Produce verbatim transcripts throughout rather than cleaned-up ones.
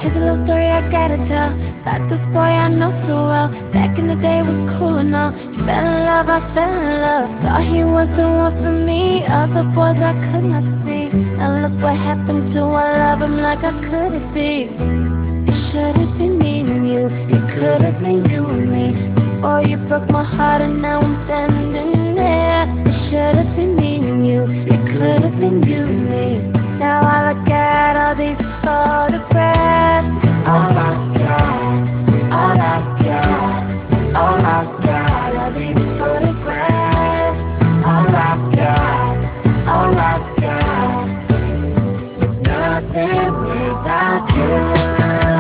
Here's a little story I gotta tell about this boy I know so well. Back in the day was cool and all. He fell in love, I fell in love. Thought he was the one for me. Other boys I could not see. Now look what happened to I love him like I could it be. It should have been me and you. It could have been you and me. Before you broke my heart and now I'm standing there. It should have been me and you. It could have been you and me. Now I look at all these photographs. Oh my God, oh my God, oh my God, all these photographs. Oh my God, oh my God, it's nothing without you.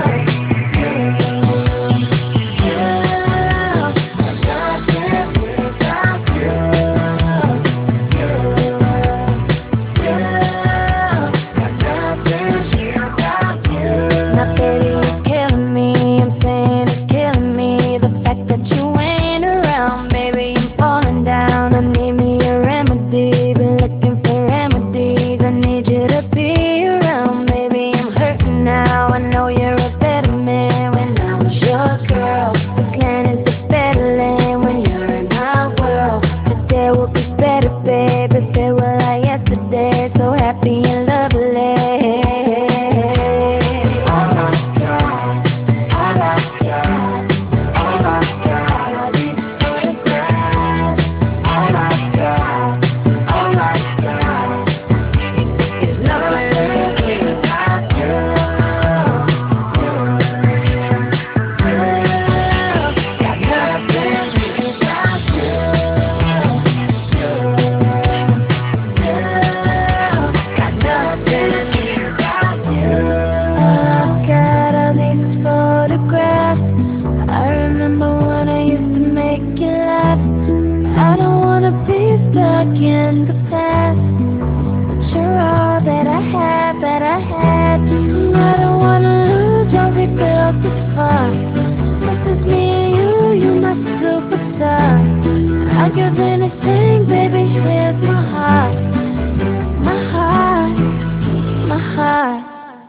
In the past, but you're all that I had, that I had. And I don't wanna lose or rebuild this far. This is me and you, you my superstar. I'd give anything, baby, here's my heart. My heart, my heart.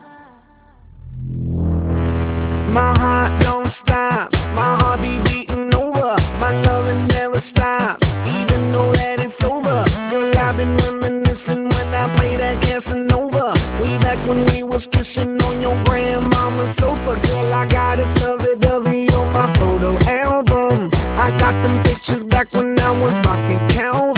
My heart don't stop, my heart be beating over. My loving never stops, even though that it's over. Girl, I've been reminiscing when I play that Casanova. Way back when we was kissing on your grandmama's sofa. Girl, I got a lovey-dovey on my photo album. I got them pictures back when I was rocking Calvin.